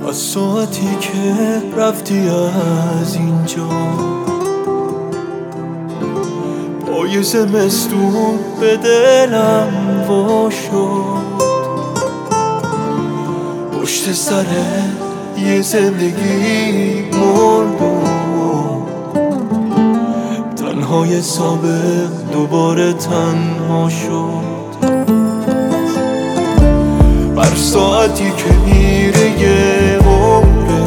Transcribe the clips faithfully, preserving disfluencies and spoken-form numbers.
از ساعتی که رفتی از اینجا، پای زمستون به دلم وا شد. پشت سر یه زندگی مردم، تنهای سابق دوباره تنها شد. بر ساعتی که میره یه عمره،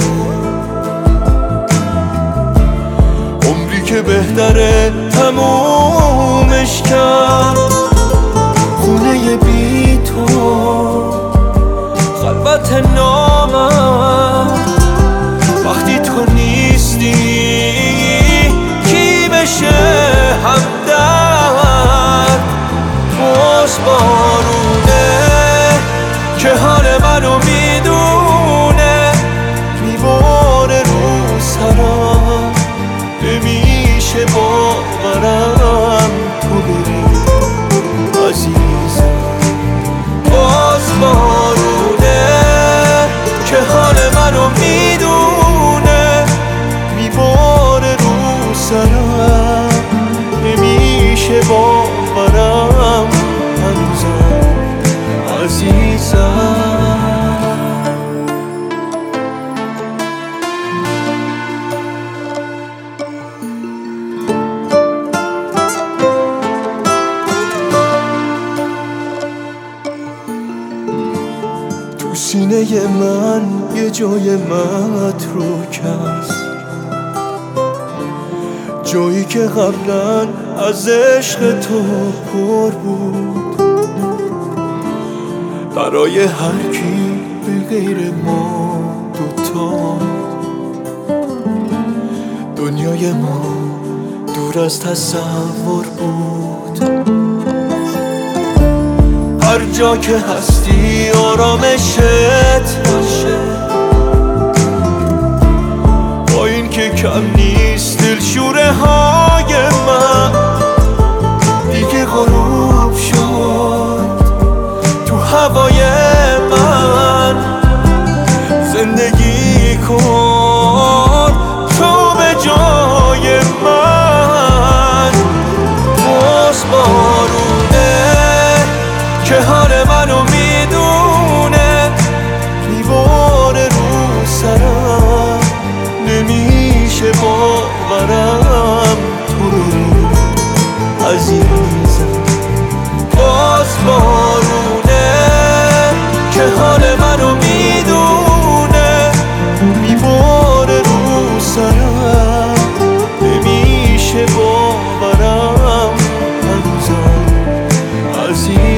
عمری که بهتره تمومش کرد. خونه بی تو خلوت نامم، وقتی تو نیستی کی بشه همدرد؟ باز بارونه که حال منو میدونه، میباره رو سرم، نمیشه باورم تو بری عزیزم. باز بارونه که حال منو میدونه، میباره رو سرم، نمیشه باورم هنوزم عزیزم. تو سینه من یه جای متروک هست، جایی که قبلا از عشق تو پر بود. برای هر کی به غیر ما دوتا، دنیای ما دور از تصور بود. هر جا که هستی آرامشت باشه، با این که کم نیست دلشوره های من. دیگه غروب شد تو هوای من، زندگی کن تو به جای من. باز بارونه که حال منو میدونه، میباره رو سرم، نمیشه باورم تو بری عزیزم. باز بارونه که حال منو میدونه، میباره رو سرم، نمیشه باورم هنوزم عزیزم.